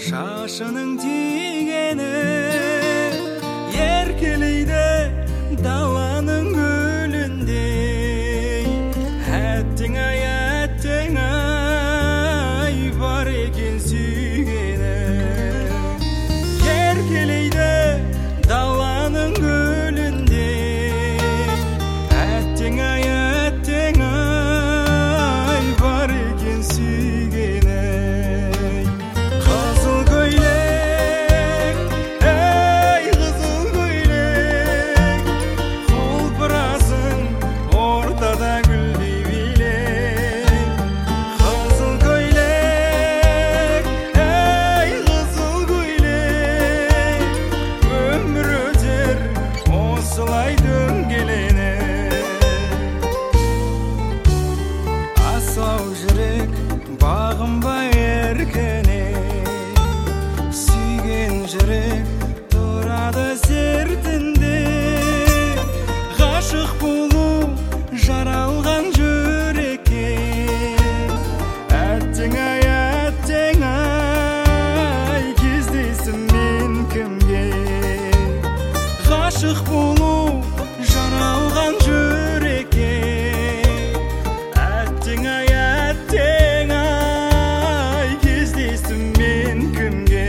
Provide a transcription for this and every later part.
Шашының тигені еркелейді даланың гүліндей. Әттең ай бар екен сүйгені. Еркелейді даланың гүліндей. Әттең ай бар екен сүйгені. Қызыл көйлек, ей қызыл көйлек, құлпырасың ортада гүлдей билек. Қызыл көйлек, ей қызыл көйлек, өмір өтер осылай дөңгеленіп. Асау жүрек бағынбай еркіне, сүйген жүрек тұрады сертінде. Ғашық болу жаралған жүрекке, әттең ай кездейсің мен кімге. Ғашық болу жаралған жүрекке, әттең ай кездейсің мен кімге.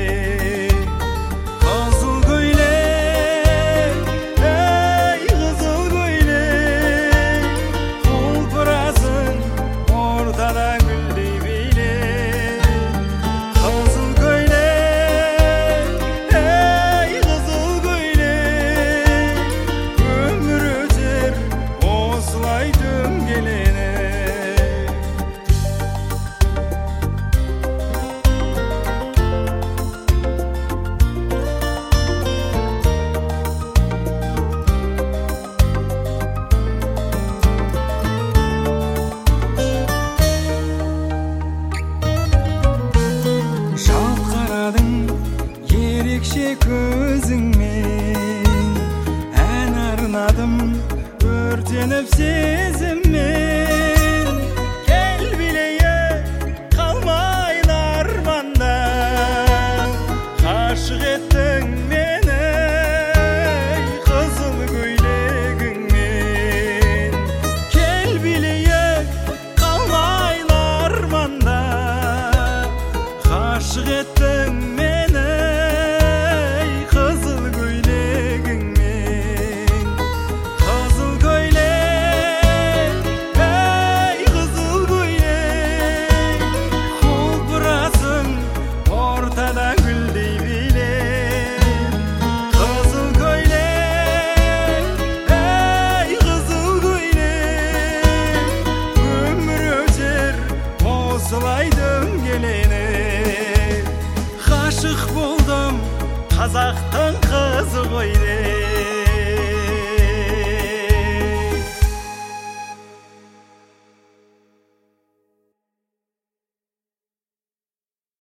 Қызыл көйлек, ей қызыл көйлек, құлпырасың ортада гүлдей билек. Қызыл көйлек, ей қызыл көйлек, өмір өтер осылай дөңгеленіп. Жалт қарадың ерекше көзіңмен, ән арнадым өртеніп сезіммен.